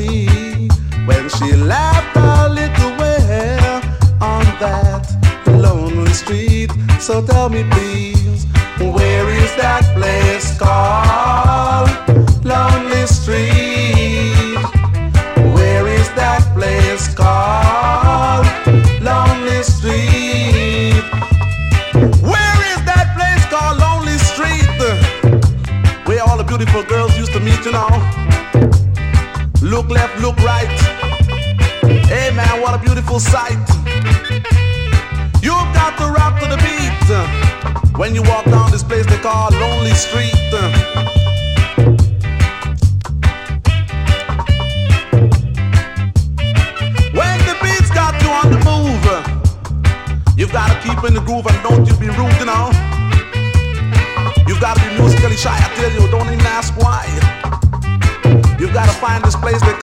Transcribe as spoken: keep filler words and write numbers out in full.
see when she laughed a little wail on that lonely street. So tell me please, where is that place called Lonely Street? Where is that place called Lonely Street? Where is that place called Lonely Street? Where all the beautiful girls used to meet, you know. Look left, look right. Hey man, what a beautiful sight. You've got to rock to the beat when you walk down this place they call Lonely Street. When the beat's got you on the move, you've got to keep in the groove and don't you be rude, you know. You've got to be musically shy, I tell you, don't even ask why. You've got to find this place they